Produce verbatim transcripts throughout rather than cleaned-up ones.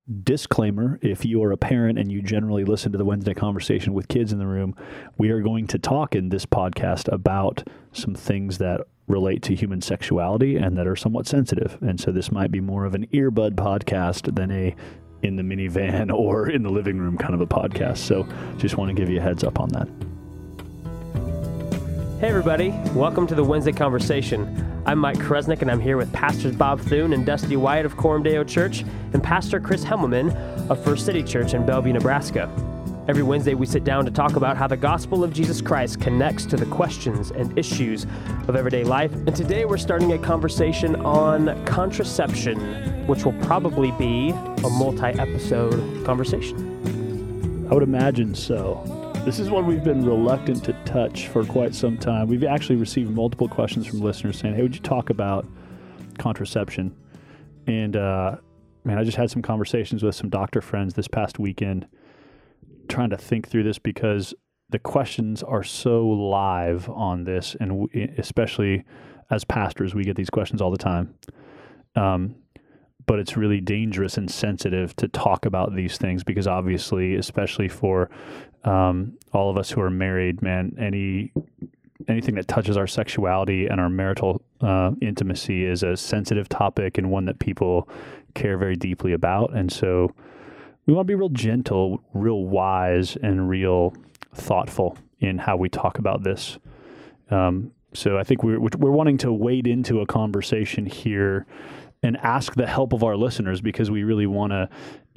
disclaimer, if you are a parent and you generally listen to the Wednesday Conversation with kids in the room, we are going to talk in this podcast about some things that relate to human sexuality and that are somewhat sensitive. And so this might be more of an earbud podcast than a in the minivan or in the living room kind of a podcast. So just want to give you a heads up on that. Hey everybody, welcome to the Wednesday Conversation. I'm Mike Kresnick and I'm here with Pastors Bob Thune and Dusty Wyatt of Coram Deo Church and Pastor Chris Hemmelman of First City Church in Bellevue, Nebraska. Every Wednesday we sit down to talk about how the gospel of Jesus Christ connects to the questions and issues of everyday life. And today we're starting a conversation on contraception, which will probably be a multi-episode conversation. I would imagine so. This is one we've been reluctant to touch for quite some time. We've actually received multiple questions from listeners saying, hey, would you talk about contraception? And uh, man, I just had some conversations with some doctor friends this past weekend trying to think through this because the questions are so live on this, and we, especially as pastors, we get these questions all the time. Um, but it's really dangerous and sensitive to talk about these things because obviously, especially for um, all of us who are married, man, any anything that touches our sexuality and our marital uh, intimacy is a sensitive topic and one that people care very deeply about. And so we want to be real gentle, real wise, and real thoughtful in how we talk about this. Um, so I think we're we're wanting to wade into a conversation here and ask the help of our listeners because we really want to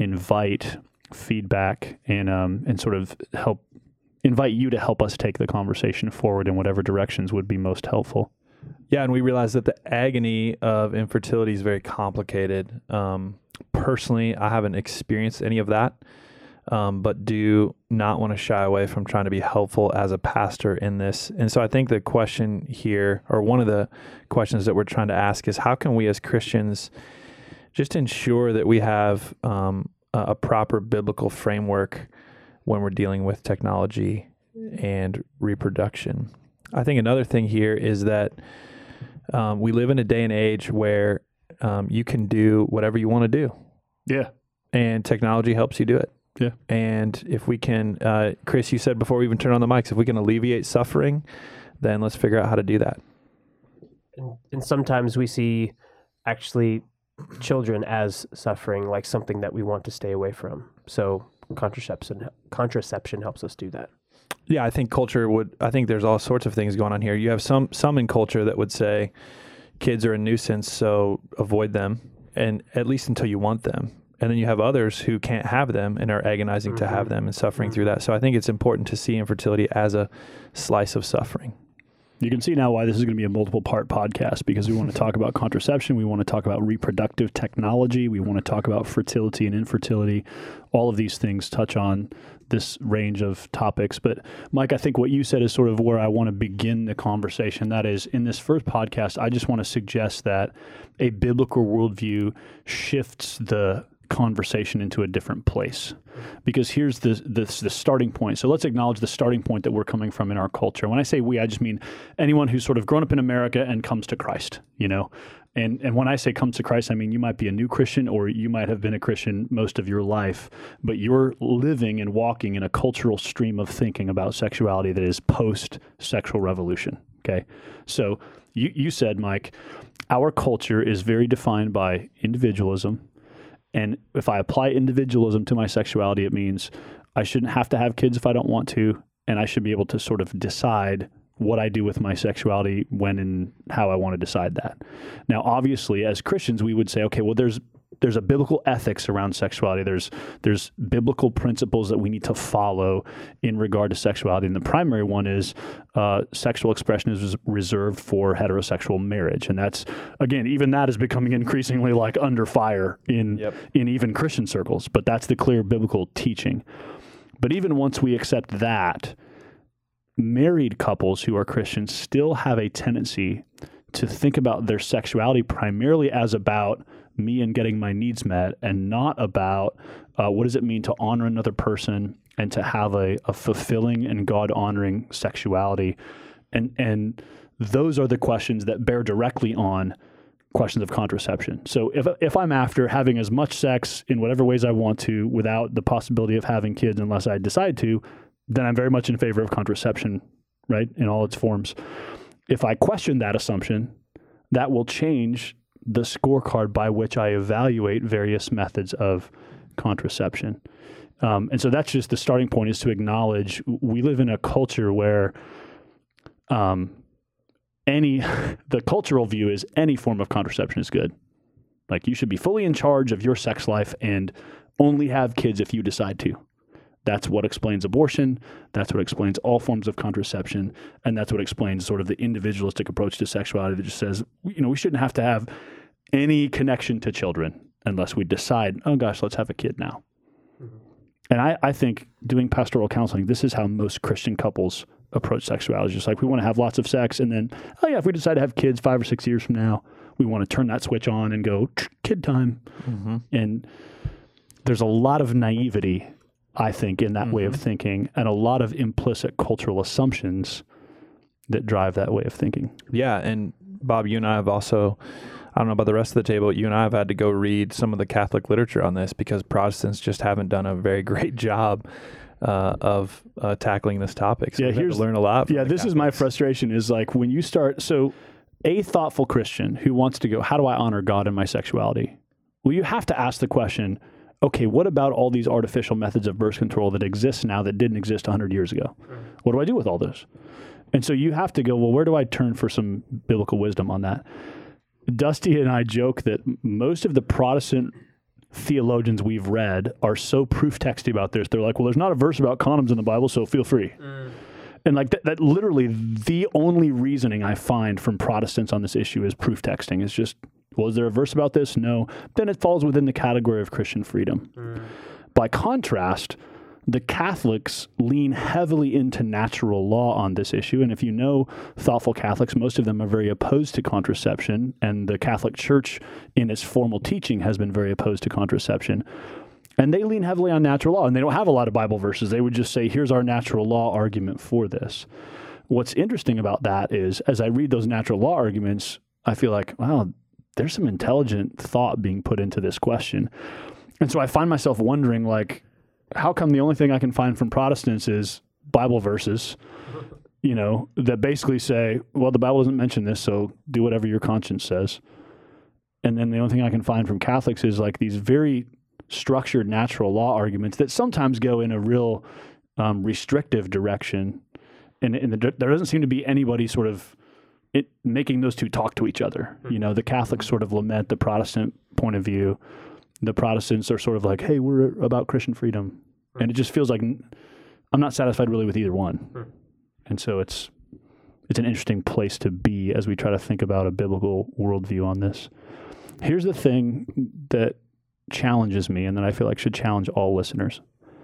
invite feedback and um, and sort of help invite you to help us take the conversation forward in whatever directions would be most helpful. Yeah, and we realize that the agony of infertility is very complicated. Um, personally, I haven't experienced any of that, um, but do not want to shy away from trying to be helpful as a pastor in this. And so I think the question here, or one of the questions that we're trying to ask is how can we as Christians just ensure that we have um, a proper biblical framework when we're dealing with technology and reproduction? I think another thing here is that um, we live in a day and age where um, you can do whatever you want to do. Yeah. And technology helps you do it. Yeah. And if we can, uh, Chris, you said before we even turn on the mics, if we can alleviate suffering, then let's figure out how to do that. And, and sometimes we see actually children as suffering, like something that we want to stay away from. So contraception, contraception helps us do that. Yeah, I think culture would, I think there's all sorts of things going on here. You have some, some in culture that would say kids are a nuisance, so avoid them, and at least until you want them. And then you have others who can't have them and are agonizing mm-hmm. to have them and suffering mm-hmm. through that. So I think it's important to see infertility as a slice of suffering. You can see now why this is going to be a multiple part podcast because we want to talk about contraception. We want to talk about reproductive technology. We want to talk about fertility and infertility. All of these things touch on this range of topics. But Mike, I think what you said is sort of where I want to begin the conversation. That is, in this first podcast, I just want to suggest that a biblical worldview shifts the conversation into a different place, because here's the, the the starting point. So let's acknowledge the starting point that we're coming from in our culture. When I say we, I just mean anyone who's sort of grown up in America and comes to Christ, you know. And and when I say comes to Christ, I mean you might be a new Christian or you might have been a Christian most of your life, but you're living and walking in a cultural stream of thinking about sexuality that is post-sexual revolution, okay? So you, you said, Mike, our culture is very defined by individualism. And if I apply individualism to my sexuality, it means I shouldn't have to have kids if I don't want to, and I should be able to sort of decide what I do with my sexuality when and how I want to decide that. Now, obviously, as Christians, we would say, okay, well, there's there's a biblical ethics around sexuality. There's there's biblical principles that we need to follow in regard to sexuality. And the primary one is uh, sexual expression is reserved for heterosexual marriage. And that's, again, even that is becoming increasingly like under fire in yep. in even Christian circles. But that's the clear biblical teaching. But even once we accept that, married couples who are Christians still have a tendency to think about their sexuality primarily as about me and getting my needs met, and not about uh, what does it mean to honor another person and to have a, a fulfilling and God-honoring sexuality. And and those are the questions that bear directly on questions of contraception. So if if I'm after having as much sex in whatever ways I want to without the possibility of having kids unless I decide to, then I'm very much in favor of contraception, right, in all its forms. If I question that assumption, that will change the scorecard by which I evaluate various methods of contraception. Um, and so that's just the starting point, is to acknowledge we live in a culture where um, any the cultural view is any form of contraception is good. Like, you should be fully in charge of your sex life and only have kids if you decide to. That's what explains abortion. That's what explains all forms of contraception. And that's what explains sort of the individualistic approach to sexuality that just says, you know, we shouldn't have to have any connection to children unless we decide, oh gosh, let's have a kid now. Mm-hmm. And I, I think doing pastoral counseling, this is how most Christian couples approach sexuality. Just like, we want to have lots of sex, and then, oh yeah, if we decide to have kids five or six years from now, we want to turn that switch on and go, kid time. Mm-hmm. And there's a lot of naivety, I think, in that mm-hmm. way of thinking, and a lot of implicit cultural assumptions that drive that way of thinking. Yeah, and Bob, you and I have also, I don't know about the rest of the table, you and I have had to go read some of the Catholic literature on this because Protestants just haven't done a very great job uh, of uh, tackling this topic. So yeah, we've here's, had to learn a lot. Yeah, this Catholics. is my frustration, is like, when you start, so a thoughtful Christian who wants to go, how do I honor God in my sexuality? Well, you have to ask the question, okay, what about all these artificial methods of birth control that exist now that didn't exist one hundred years ago? Mm. What do I do with all those? And so you have to go, well, where do I turn for some biblical wisdom on that? Dusty and I joke that most of the Protestant theologians we've read are so proof texty about this. They're like, well, there's not a verse about condoms in the Bible, so feel free. Mm. And like that, that literally the only reasoning I find from Protestants on this issue is proof texting. It's just, well, is there a verse about this? No. Then it falls within the category of Christian freedom. Mm. By contrast, the Catholics lean heavily into natural law on this issue. And if you know thoughtful Catholics, most of them are very opposed to contraception. And the Catholic Church, in its formal teaching, has been very opposed to contraception. And they lean heavily on natural law. And they don't have a lot of Bible verses. They would just say, here's our natural law argument for this. What's interesting about that is, as I read those natural law arguments, I feel like, wow, there's some intelligent thought being put into this question. And so I find myself wondering, like, how come the only thing I can find from Protestants is Bible verses, you know, that basically say, well, the Bible doesn't mention this, so do whatever your conscience says. And then the only thing I can find from Catholics is like these very structured natural law arguments that sometimes go in a real um, restrictive direction. And, and the, there doesn't seem to be anybody sort of it making those two talk to each other. You know, the Catholics sort of lament the Protestant point of view. The Protestants are sort of like, hey, we're about Christian freedom. And it just feels like I'm not satisfied really with either one. And so it's it's an interesting place to be as we try to think about a biblical worldview on this. Here's the thing that challenges me and that I feel like should challenge all listeners.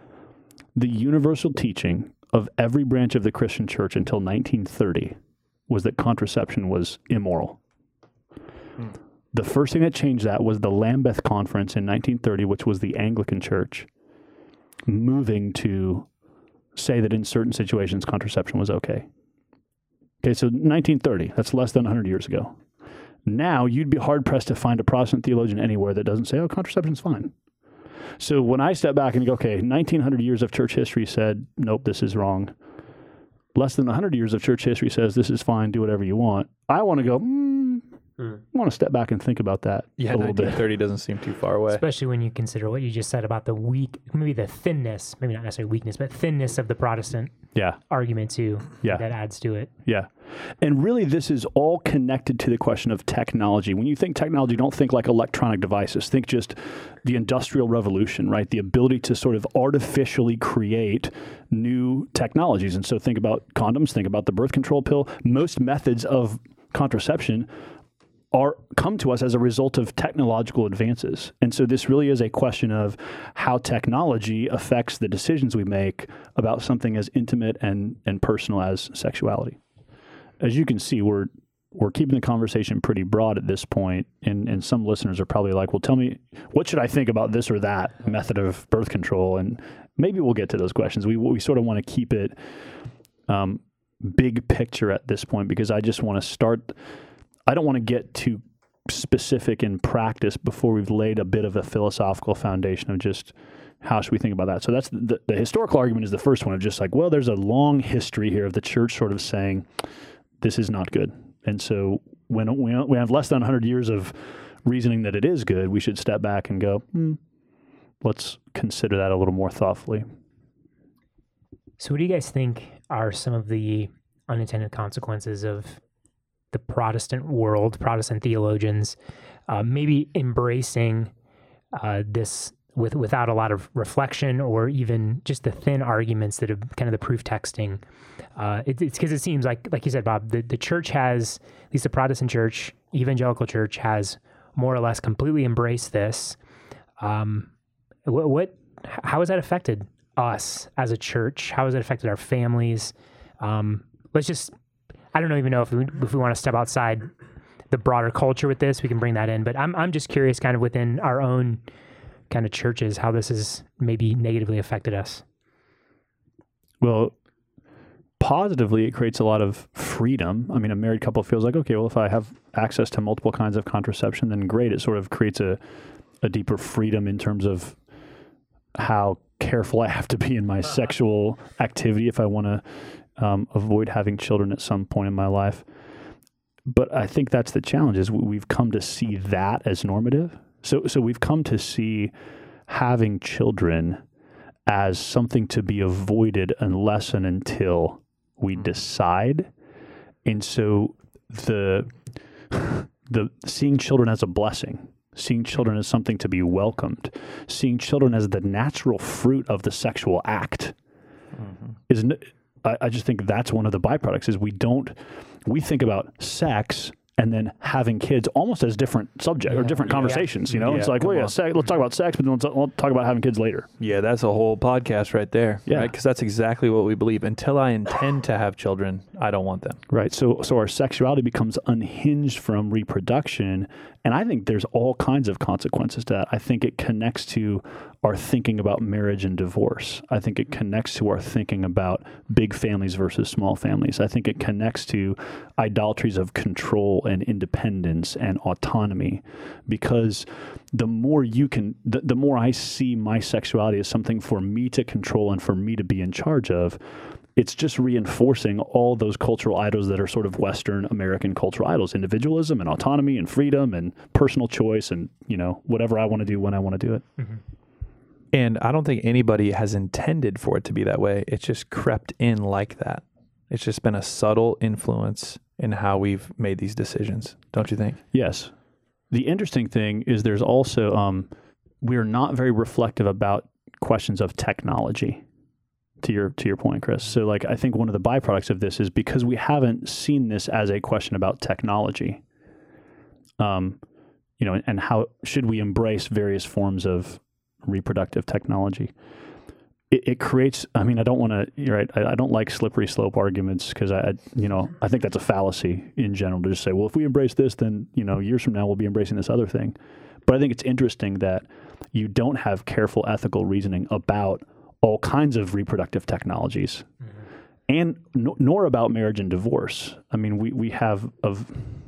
The universal teaching of every branch of the Christian church until nineteen thirty was that contraception was immoral. Hmm. The first thing that changed that was the Lambeth Conference in nineteen thirty, which was the Anglican Church, moving to say that in certain situations contraception was okay. Okay, so nineteen thirty, that's less than one hundred years ago. Now, you'd be hard-pressed to find a Protestant theologian anywhere that doesn't say, oh, contraception's fine. So when I step back and go, okay, nineteen hundred years of church history said, nope, this is wrong. Less than one hundred years of church history says, this is fine, do whatever you want. I want to go, hmm, Hmm. I want to step back and think about that yeah, a little bit. nineteen thirty doesn't seem too far away. Especially when you consider what you just said about the weak, maybe the thinness, maybe not necessarily weakness, but thinness of the Protestant yeah. argument too. Yeah. That adds to it. Yeah. And really, this is all connected to the question of technology. When you think technology, don't think like electronic devices. Think just the Industrial Revolution, right? The ability to sort of artificially create new technologies. And so think about condoms, think about the birth control pill. Most methods of contraception are come to us as a result of technological advances. And so this really is a question of how technology affects the decisions we make about something as intimate and, and personal as sexuality. As you can see, we're we're keeping the conversation pretty broad at this point, and, and some listeners are probably like, well, tell me, what should I think about this or that method of birth control? And maybe we'll get to those questions. We we sort of want to keep it um, big picture at this point, because I just want to start... I don't want to get too specific in practice before we've laid a bit of a philosophical foundation of just how should we think about that. So that's the, the historical argument is the first one of just like, well, there's a long history here of the church sort of saying this is not good. And so when we, we have less than one hundred years of reasoning that it is good, we should step back and go, hmm, let's consider that a little more thoughtfully. So what do you guys think are some of the unintended consequences of the Protestant world, Protestant theologians, uh, maybe embracing uh, this with without a lot of reflection or even just the thin arguments that have kind of the proof texting? Uh, it, it's because it seems like, like you said, Bob, the, the church has, at least the Protestant church, evangelical church has more or less completely embraced this. Um, what, what, how has that affected us as a church? How has it affected our families? Um, let's just, I don't even know if we, if we want to step outside the broader culture with this, we can bring that in. But I'm I'm just curious, kind of within our own kind of churches, how this has maybe negatively affected us. Well, positively, it creates a lot of freedom. I mean, a married couple feels like, okay, well, if I have access to multiple kinds of contraception, then great. It sort of creates a, a deeper freedom in terms of how careful I have to be in my sexual activity if I want to Um, avoid having children at some point in my life. But I think that's the challenge is we've come to see that as normative. So, so we've come to see having children as something to be avoided unless and until we decide. And so the, the seeing children as a blessing, seeing children as something to be welcomed, seeing children as the natural fruit of the sexual act mm-hmm. is I, I just think that's one of the byproducts is we don't, we think about sex and then having kids almost as different subject yeah, or different conversations, yeah. you know? Yeah, it's like, well, yeah, sex, let's talk about sex, but then let's, let's talk about having kids later. Yeah, that's a whole podcast right there, yeah. right? Because that's exactly what we believe. Until I intend to have children, I don't want them. Right. So, so our sexuality becomes unhinged from reproduction. And I think there's all kinds of consequences to that. I think it connects to our thinking about marriage and divorce. I think it connects to our thinking about big families versus small families. I think it connects to idolatries of control and independence and autonomy, because the more you can, the, the more I see my sexuality as something for me to control and for me to be in charge of, it's just reinforcing all those cultural idols that are sort of Western American cultural idols, individualism and autonomy and freedom and personal choice and, you know, whatever I want to do when I want to do it. Mm-hmm. And I don't think anybody has intended for it to be that way. It's just crept in like that. It's just been a subtle influence in how we've made these decisions. Don't you think? Yes. The interesting thing is there's also, um, we're not very reflective about questions of technology. To your to your point, Chris. So, like, I think one of the byproducts of this is because we haven't seen this as a question about technology. Um, you know, and, and how should we embrace various forms of reproductive technology? It, it creates. I mean, I don't want to. You're right. I, I don't like slippery slope arguments because I, you know, I think that's a fallacy in general to just say, well, if we embrace this, then you know, years from now we'll be embracing this other thing. But I think it's interesting that you don't have careful ethical reasoning about all kinds of reproductive technologies, mm-hmm. and no, nor about marriage and divorce. I mean, we, we have of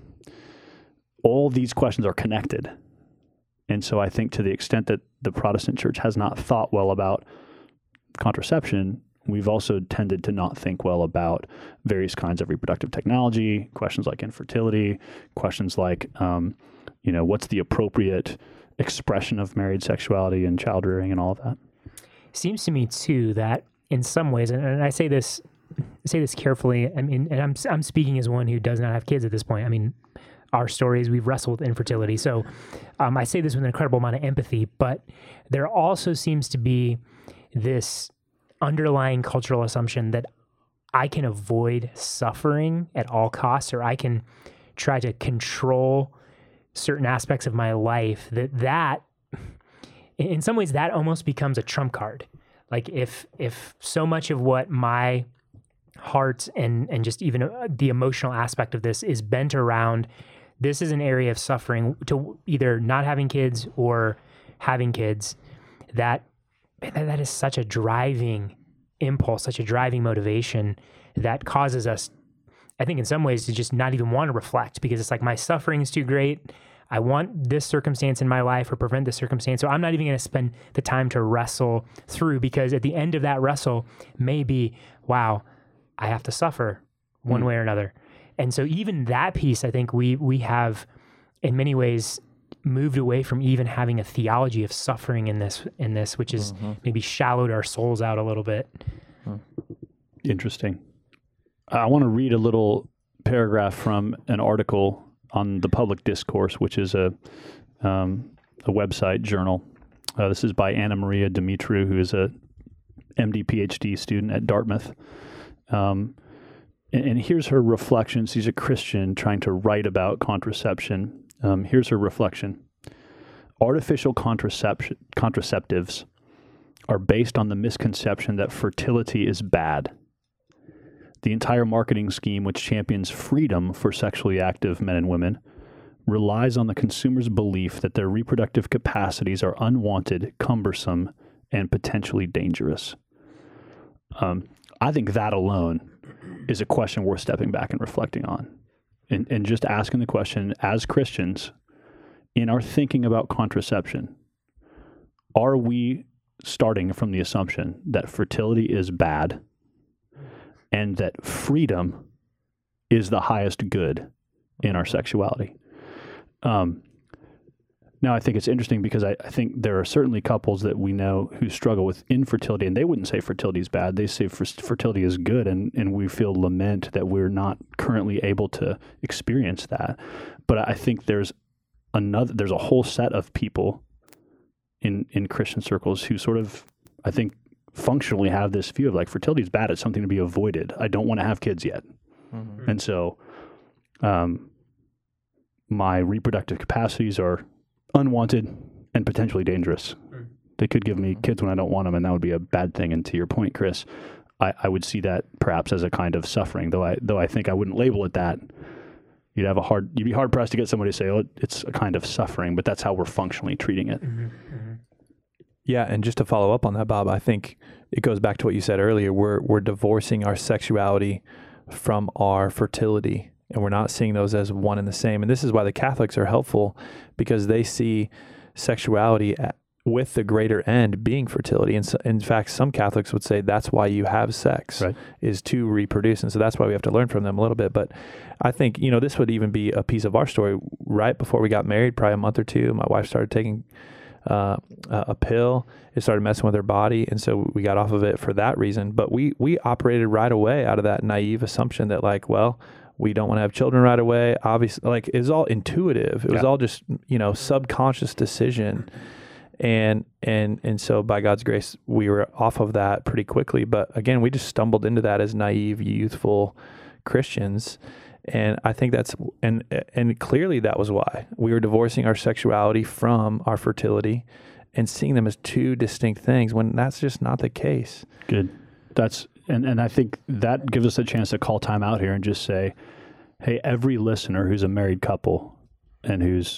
all these questions are connected. And so I think to the extent that the Protestant church has not thought well about contraception, we've also tended to not think well about various kinds of reproductive technology, questions like infertility, questions like, um, you know, what's the appropriate expression of married sexuality and child rearing and all of that. Seems to me too that in some ways, and, and I say this, say this carefully. I mean, and I'm I'm speaking as one who does not have kids at this point. I mean, our stories we've wrestled with infertility, so um, I say this with an incredible amount of empathy. But there also seems to be this underlying cultural assumption that I can avoid suffering at all costs, or I can try to control certain aspects of my life. That that. In some ways, that almost becomes a trump card. Like if if so much of what my heart and and just even the emotional aspect of this is bent around, this is an area of suffering to either not having kids or having kids, that that is such a driving impulse, such a driving motivation that causes us, I think in some ways, to just not even want to reflect, because it's like my suffering is too great. I want this circumstance in my life or prevent this circumstance. So I'm not even going to spend the time to wrestle through, because at the end of that wrestle may be, wow, I have to suffer one mm. way or another. And so even that piece, I think we we have in many ways moved away from even having a theology of suffering in this, in this, which is mm-hmm. maybe shallowed our souls out a little bit. Interesting. I want to read a little paragraph from an article on the Public Discourse, which is a um, a website journal. Uh, this is by Anna Maria Dimitriou, who is a M D P H D student at Dartmouth. Um, and, and here's her reflections. She's a Christian trying to write about contraception. Um, here's her reflection. Artificial contraception, contraceptives are based on the misconception that fertility is bad. The entire marketing scheme, which champions freedom for sexually active men and women, relies on the consumer's belief that their reproductive capacities are unwanted, cumbersome, and potentially dangerous. Um, I think that alone is a question worth stepping back and reflecting on. And, and just asking the question, as Christians, in our thinking about contraception, are we starting from the assumption that fertility is bad and that freedom is the highest good in our sexuality? Um, now, I think it's interesting because I, I think there are certainly couples that we know who struggle with infertility, and they wouldn't say fertility is bad. They say fertility is good, and, and we feel lament that we're not currently able to experience that. But I think there's another, there's a whole set of people in, in Christian circles who sort of, I think, functionally have this view of like fertility is bad. It's something to be avoided. I don't want to have kids yet. Mm-hmm. And so um, my reproductive capacities are unwanted and potentially dangerous. Mm. They could give me kids when I don't want them, and that would be a bad thing. And to your point, Chris, I, I would see that perhaps as a kind of suffering, though I though I think I wouldn't label it that. You'd have a hard you'd be hard pressed to get somebody to say, "Oh, it's a kind of suffering," but that's how we're functionally treating it. Mm-hmm. Mm-hmm. Yeah, and just to follow up on that, Bob, I think it goes back to what you said earlier. We're we're divorcing our sexuality from our fertility, and we're not seeing those as one and the same. And this is why the Catholics are helpful, because they see sexuality at, with the greater end being fertility. And so, in fact, some Catholics would say that's why you have sex, right, is to reproduce. And so that's why we have to learn from them a little bit. But I think, you know, this would even be a piece of our story. Right before we got married, probably a month or two, my wife started taking uh, a pill. It started messing with her body. And so we got off of it for that reason. But we, we operated right away out of that naive assumption that like, well, we don't want to have children right away. Obviously, like it was all intuitive. It was yeah. all just, you know, subconscious decision. And, and, and so by God's grace, we were off of that pretty quickly. But again, we just stumbled into that as naive, youthful Christians. And I think that's, and, and clearly that was why we were divorcing our sexuality from our fertility and seeing them as two distinct things when that's just not the case. Good. That's, and, and I think that gives us a chance to call time out here and just say, hey, every listener who's a married couple and who's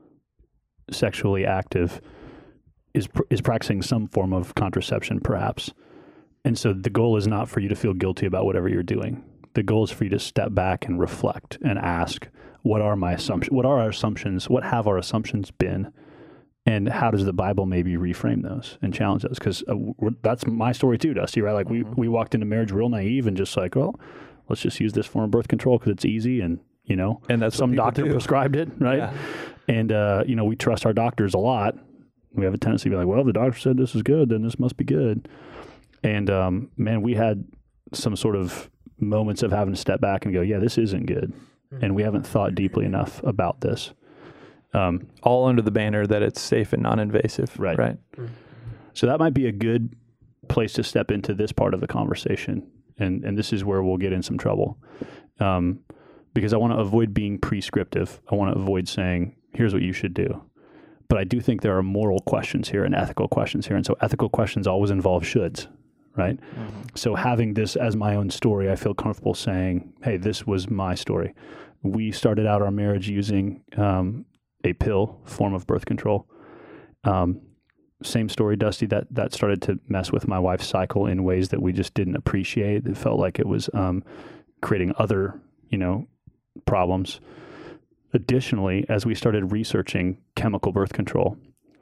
sexually active is is practicing some form of contraception, perhaps. And so the goal is not for you to feel guilty about whatever you're doing. The goal is for you to step back and reflect and ask, what are my assumptions? What are our assumptions? What have our assumptions been? And how does the Bible maybe reframe those and challenge those? Because uh, that's my story too, Dusty, right? Like mm-hmm. we, we walked into marriage real naive and just like, well, let's just use this form of birth control because it's easy and, you know, and that's some doctor do. prescribed it, right? Yeah. And, uh, you know, we trust our doctors a lot. We have a tendency to be like, well, the doctor said this is good, then this must be good. And, um, man, we had some sort of moments of having to step back and go, yeah, this isn't good. Mm-hmm. And we haven't thought deeply enough about this. Um, all under the banner that it's safe and non-invasive. Right. Right. Mm-hmm. So that might be a good place to step into this part of the conversation. And, and this is where we'll get in some trouble. Um, because I want to avoid being prescriptive. I want to avoid saying, here's what you should do. But I do think there are moral questions here and ethical questions here. And so ethical questions always involve shoulds, right? Mm-hmm. So having this as my own story, I feel comfortable saying, hey, this was my story. We started out our marriage using um, a pill form of birth control. Um, same story, Dusty, that, that started to mess with my wife's cycle in ways that we just didn't appreciate. It felt like it was um, creating other, you know, problems. additionally, as we started researching chemical birth control,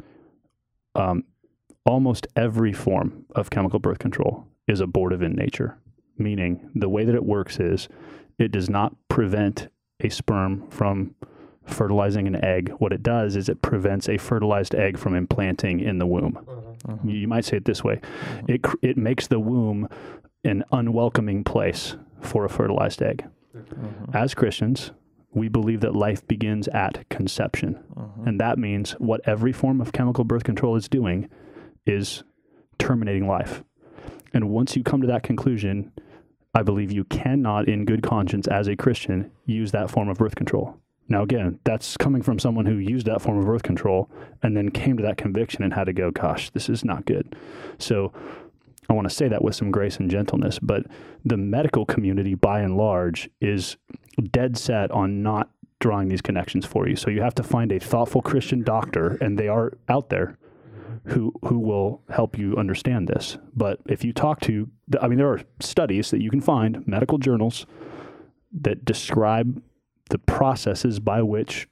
um, almost every form of chemical birth control is abortive in nature, meaning the way that it works is it does not prevent a sperm from fertilizing an egg. What it does is it prevents a fertilized egg from implanting in the womb. Mm-hmm. You might say it this way. Mm-hmm. It it makes the womb an unwelcoming place for a fertilized egg. Mm-hmm. As Christians, we believe that life begins at conception. Mm-hmm. And that means what every form of chemical birth control is doing is terminating life. And once you come to that conclusion, I believe you cannot, in good conscience as a Christian, use that form of birth control. Now, again, that's coming from someone who used that form of birth control and then came to that conviction and had to go, gosh, this is not good. So I want to say that with some grace and gentleness, but the medical community, by and large, is dead set on not drawing these connections for you. So you have to find a thoughtful Christian doctor, and they are out there, who who will help you understand this. But if you talk to, I mean, there are studies that you can find, medical journals, that describe the processes by which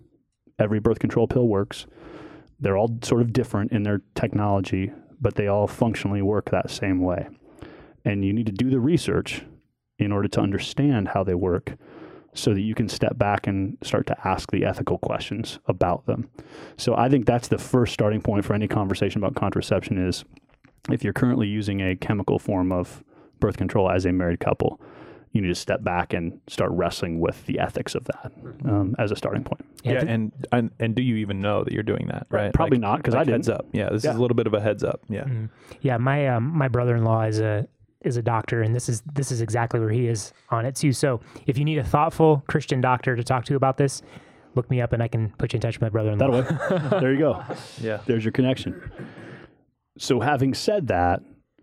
every birth control pill works. They're all sort of different in their technology, but they all functionally work that same way. And you need to do the research in order to understand how they work so that you can step back and start to ask the ethical questions about them. So I think that's the first starting point for any conversation about contraception is if you're currently using a chemical form of birth control as a married couple, you need to step back and start wrestling with the ethics of that um, as a starting point. Yeah, yeah and, and and do you even know that you're doing that, right? Probably like, not, because like I didn't. Heads up. Yeah, this yeah. is a little bit of a heads up. Yeah. Mm-hmm. Yeah, my um, my brother-in-law is a is a doctor, and this is this is exactly where he is on it too. So if you need a thoughtful Christian doctor to talk to about this, look me up and I can put you in touch with my brother-in-law. That'll work. There you go. Yeah. There's your connection. So having said that,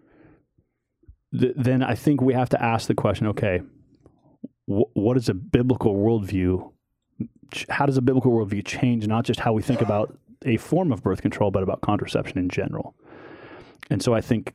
th- then I think we have to ask the question, okay, wh- what is a biblical worldview? How does a biblical worldview change not just how we think about a form of birth control, but about contraception in general? And so I think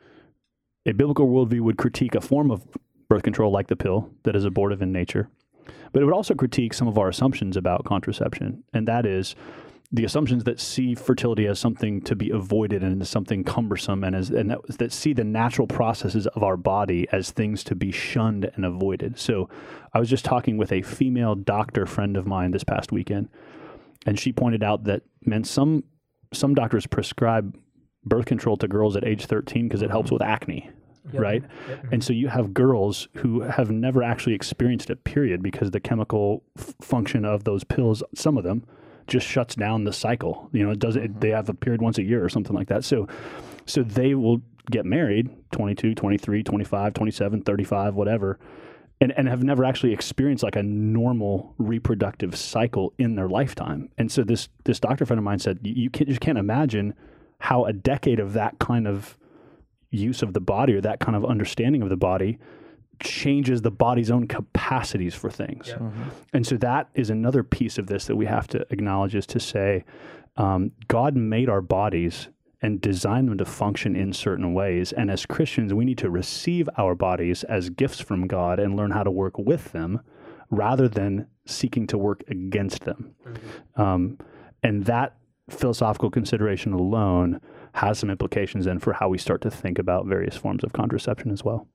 a biblical worldview would critique a form of birth control like the pill that is abortive in nature, but it would also critique some of our assumptions about contraception, and that is the assumptions that see fertility as something to be avoided and as something cumbersome, and as and that, that see the natural processes of our body as things to be shunned and avoided. So I was just talking with a female doctor friend of mine this past weekend, and she pointed out that, man, some some doctors prescribe birth control to girls at age thirteen because it helps with acne. Yep. Right? Yep. And so you have girls who have never actually experienced a period because the chemical f- function of those pills, some of them, just shuts down the cycle. You know, it doesn't, mm-hmm. they have a period once a year or something like that. So, so they will get married, twenty-two, twenty-three, twenty-five, twenty-seven, thirty-five, whatever, and, and have never actually experienced like a normal reproductive cycle in their lifetime. And so this, this doctor friend of mine said, you, you can't, just can't imagine how a decade of that kind of use of the body or that kind of understanding of the body changes the body's own capacities for things. Yep. Mm-hmm. And so that is another piece of this that we have to acknowledge, is to say, um, God made our bodies and designed them to function in certain ways. And as Christians, we need to receive our bodies as gifts from God and learn how to work with them rather than seeking to work against them. Mm-hmm. Um, and that philosophical consideration alone has some implications then for how we start to think about various forms of contraception as well.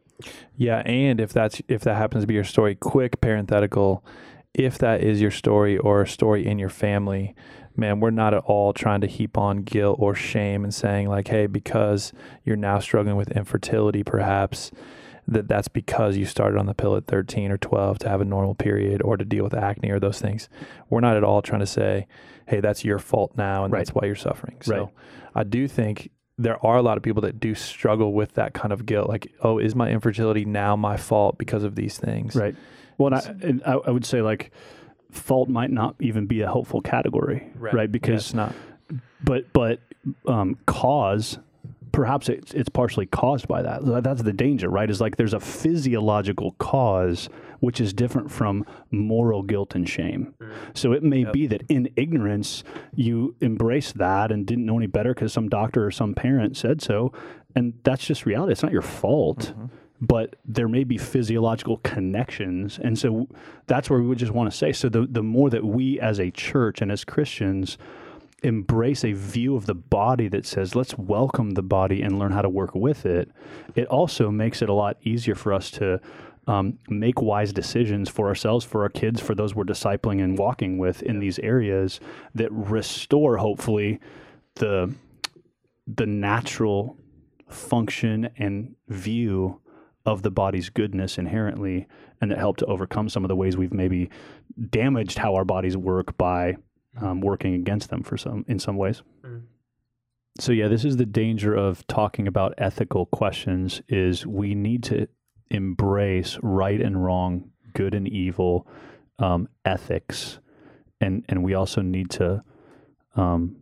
Yeah, and if that's if that happens to be your story, quick parenthetical, if that is your story or a story in your family, man, we're not at all trying to heap on guilt or shame and saying like, hey, because you're now struggling with infertility, perhaps, that that's because you started on the pill at thirteen or twelve to have a normal period or to deal with acne or those things. We're not at all trying to say, hey, that's your fault now and right. that's why you're suffering. So right. I do think there are a lot of people that do struggle with that kind of guilt. Like, oh, is my infertility now my fault because of these things? Right. Well, and I, and I would say like fault might not even be a helpful category, right? right? Because yeah, it's not. But, but um, cause, perhaps it's, it's partially caused by that. That's the danger, right? Is like there's a physiological cause which is different from moral guilt and shame. Mm. So it may yep. be that in ignorance, you embraced that and didn't know any better because some doctor or some parent said so. And that's just reality. It's not your fault. Mm-hmm. but there may be physiological connections. And so that's where we would just want to say, so the, the more that we as a church and as Christians embrace a view of the body that says, let's welcome the body and learn how to work with it, it also makes it a lot easier for us to um, make wise decisions for ourselves, for our kids, for those we're discipling and walking with in these areas that restore, hopefully, the the natural function and view of the body's goodness inherently, and that help to overcome some of the ways we've maybe damaged how our bodies work by um, working against them for some in some ways. Mm. So yeah, this is the danger of talking about ethical questions, is we need to embrace right and wrong, good and evil, um, ethics, and and we also need to um,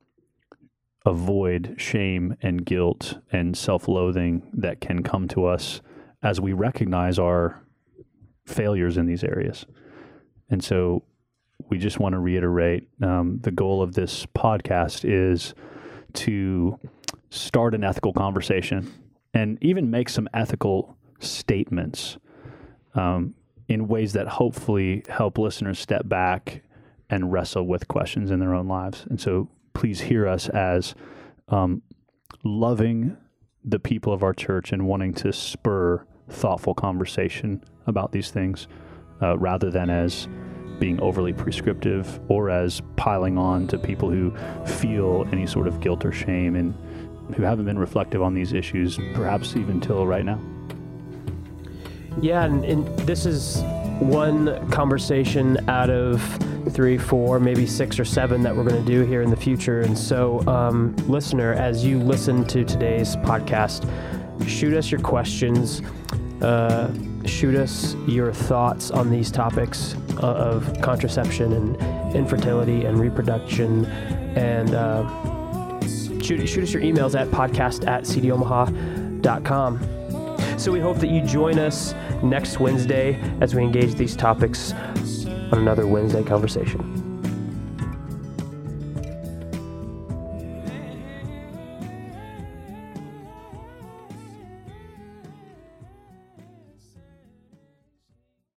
avoid shame and guilt and self-loathing that can come to us as we recognize our failures in these areas. And so we just want to reiterate, um, the goal of this podcast is to start an ethical conversation and even make some ethical statements um, in ways that hopefully help listeners step back and wrestle with questions in their own lives. And so please hear us as um, loving the people of our church and wanting to spur thoughtful conversation about these things, uh, rather than as being overly prescriptive or as piling on to people who feel any sort of guilt or shame and who haven't been reflective on these issues, perhaps even till right now. Yeah, and, and this is one conversation out of three, four, maybe six or seven that we're going to do here in the future. And so, um, listener, as you listen to today's podcast, shoot us your questions, uh, shoot us your thoughts on these topics uh, of contraception and infertility and reproduction, and uh, shoot, shoot us your emails at podcast at c d omaha dot com. So we hope that you join us next Wednesday as we engage these topics on another Wednesday conversation.